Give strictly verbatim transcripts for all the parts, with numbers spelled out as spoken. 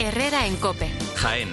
Herrera en COPE. Jaén.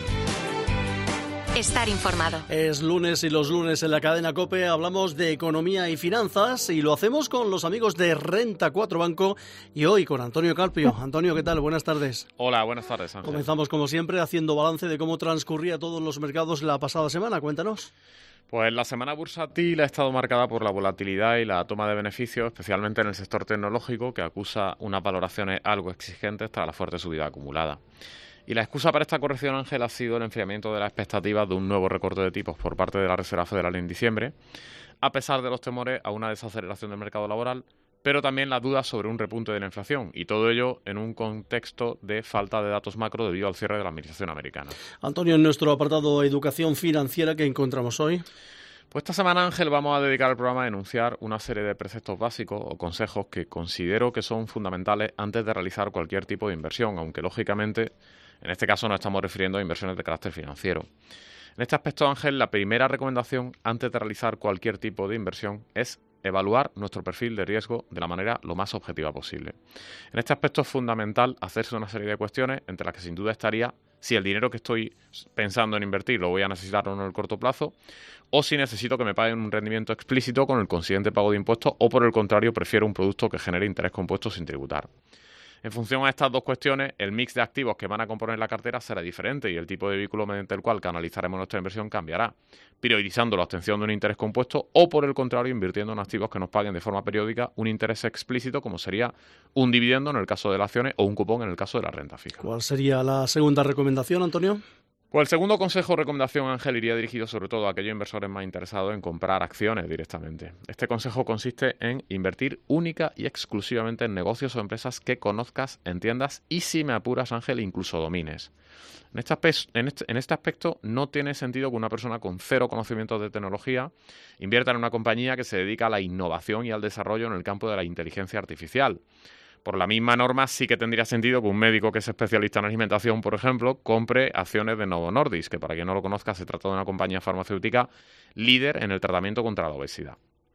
Estar informado. Es lunes y los lunes en la cadena COPE hablamos de economía y finanzas y lo hacemos con los amigos de Renta cuatro Banco y hoy con Antonio Carpio. Antonio, ¿qué tal? Buenas tardes. Hola, buenas tardes, Ángel. Comenzamos como siempre haciendo balance de cómo transcurría todos los mercados la pasada semana. Cuéntanos. Pues la semana bursátil ha estado marcada por la volatilidad y la toma de beneficios, especialmente en el sector tecnológico, que acusa unas valoraciones algo exigentes tras la fuerte subida acumulada. Y la excusa para esta corrección, Ángel, ha sido el enfriamiento de las expectativas de un nuevo recorte de tipos por parte de la Reserva Federal en diciembre, a pesar de los temores a una desaceleración del mercado laboral, pero también las dudas sobre un repunte de la inflación, y todo ello en un contexto de falta de datos macro debido al cierre de la administración americana. Antonio, en nuestro apartado Educación Financiera, ¿qué encontramos hoy? Pues esta semana, Ángel, vamos a dedicar el programa a enunciar una serie de preceptos básicos o consejos que considero que son fundamentales antes de realizar cualquier tipo de inversión, aunque lógicamente en este caso nos estamos refiriendo a inversiones de carácter financiero. En este aspecto, Ángel, la primera recomendación antes de realizar cualquier tipo de inversión es evaluar nuestro perfil de riesgo de la manera lo más objetiva posible. En este aspecto es fundamental hacerse una serie de cuestiones, entre las que sin duda estaría si el dinero que estoy pensando en invertir lo voy a necesitar o no en el corto plazo, o si necesito que me paguen un rendimiento explícito con el consiguiente pago de impuestos, o por el contrario prefiero un producto que genere interés compuesto sin tributar. En función a estas dos cuestiones, el mix de activos que van a componer la cartera será diferente y el tipo de vehículo mediante el cual canalizaremos nuestra inversión cambiará, priorizando la obtención de un interés compuesto o, por el contrario, invirtiendo en activos que nos paguen de forma periódica un interés explícito, como sería un dividendo en el caso de las acciones o un cupón en el caso de la renta fija. ¿Cuál sería la segunda recomendación, Antonio? Pues el segundo consejo o recomendación, Ángel, iría dirigido sobre todo a aquellos inversores más interesados en comprar acciones directamente. Este consejo consiste en invertir única y exclusivamente en negocios o empresas que conozcas, entiendas y, si me apuras, Ángel, incluso domines. En este, en, este, en este aspecto no tiene sentido que una persona con cero conocimientos de tecnología invierta en una compañía que se dedica a la innovación y al desarrollo en el campo de la inteligencia artificial. Por la misma norma, sí que tendría sentido que un médico que es especialista en alimentación, por ejemplo, compre acciones de Novo Nordisk, que para quien no lo conozca se trata de una compañía farmacéutica líder en el tratamiento contra la obesidad.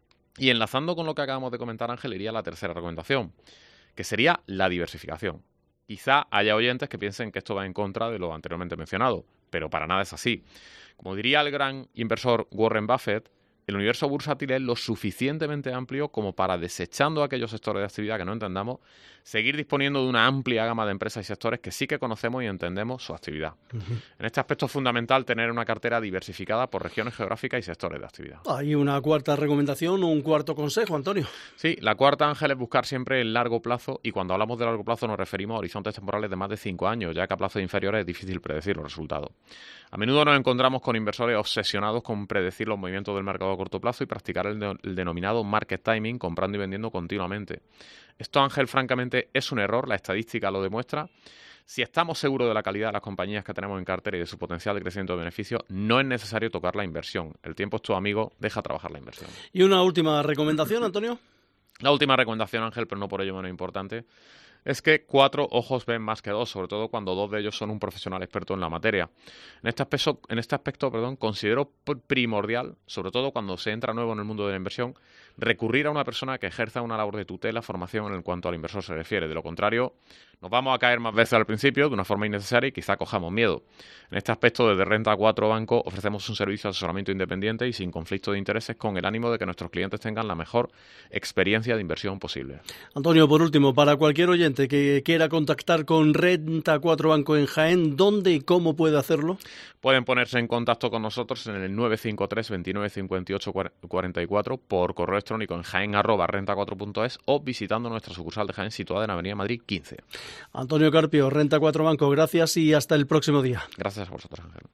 Y enlazando con lo que acabamos de comentar, Ángel, iría la tercera recomendación, que sería la diversificación. Quizá haya oyentes que piensen que esto va en contra de lo anteriormente mencionado, pero para nada es así. Como diría el gran inversor Warren Buffett, el universo bursátil es lo suficientemente amplio como para, desechando aquellos sectores de actividad que no entendamos, seguir disponiendo de una amplia gama de empresas y sectores que sí que conocemos y entendemos su actividad. Uh-huh. En este aspecto es fundamental tener una cartera diversificada por regiones geográficas y sectores de actividad. Hay una cuarta recomendación o un cuarto consejo, Antonio. Sí, la cuarta, Ángel, es buscar siempre el largo plazo, y cuando hablamos de largo plazo nos referimos a horizontes temporales de más de cinco años, ya que a plazos inferiores es difícil predecir los resultados. A menudo nos encontramos con inversores obsesionados con predecir los movimientos del mercado a corto plazo y practicar el, de, el denominado market timing, comprando y vendiendo continuamente. Esto, Ángel, francamente es un error, la estadística lo demuestra. Si estamos seguros de la calidad de las compañías que tenemos en cartera y de su potencial de crecimiento de beneficios, no es necesario tocar la inversión. El tiempo es tu amigo, deja trabajar la inversión. ¿Y una última recomendación, Antonio? La última recomendación, Ángel, pero no por ello menos importante, es que cuatro ojos ven más que dos, sobre todo cuando dos de ellos son un profesional experto en la materia. En este aspecto, en este aspecto perdón, considero primordial, sobre todo cuando se entra nuevo en el mundo de la inversión, recurrir a una persona que ejerza una labor de tutela, formación en cuanto al inversor se refiere. De lo contrario, nos vamos a caer más veces al principio de una forma innecesaria y quizá cojamos miedo. En este aspecto, desde Renta cuatro Banco ofrecemos un servicio de asesoramiento independiente y sin conflicto de intereses, con el ánimo de que nuestros clientes tengan la mejor experiencia de inversión posible. Antonio, por último, para cualquier oyente que quiera contactar con Renta cuatro Banco en Jaén, ¿dónde y cómo puede hacerlo? Pueden ponerse en contacto con nosotros en el nueve cinco tres, veintinueve cincuenta y ocho cuarenta y cuatro, por correo electrónico en jaén arroba renta cuatro punto es o visitando nuestra sucursal de Jaén situada en Avenida Madrid quince. Antonio Carpio, Renta cuatro Banco, gracias y hasta el próximo día. Gracias a vosotros, Ángel.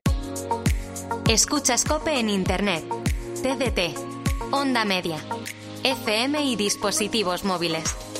Escuchas COPE en Internet, T D T, Onda Media, F M y dispositivos móviles.